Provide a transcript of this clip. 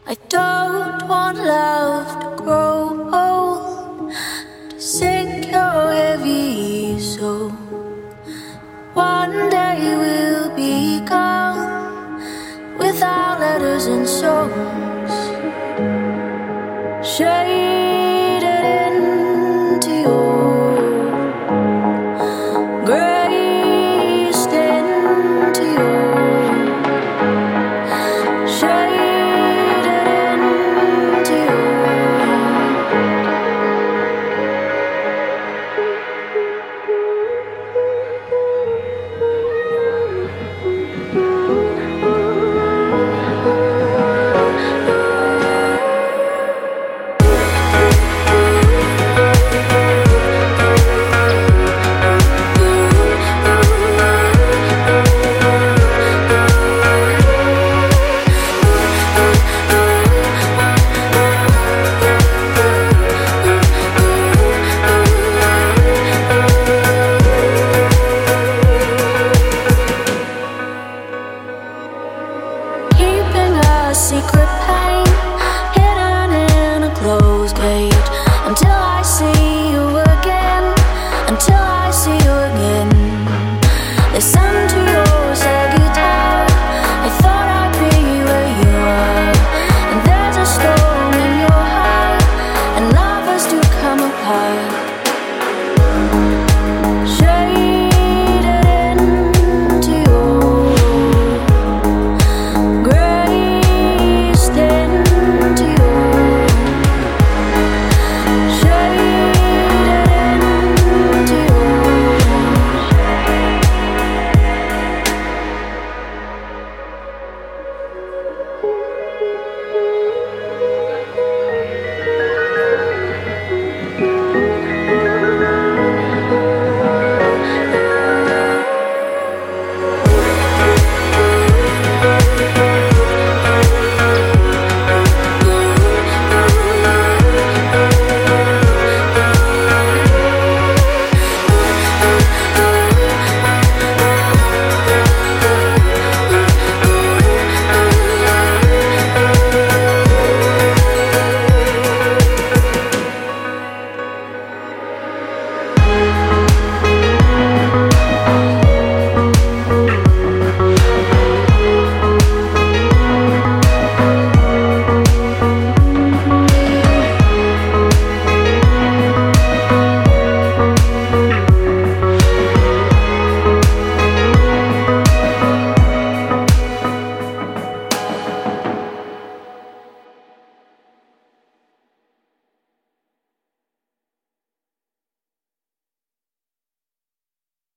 I don't want love to grow old, to sink your heavy soul. One day we'll be gone, without letters and songs, shaded into your graced into your shaded into your. Keeping a secret path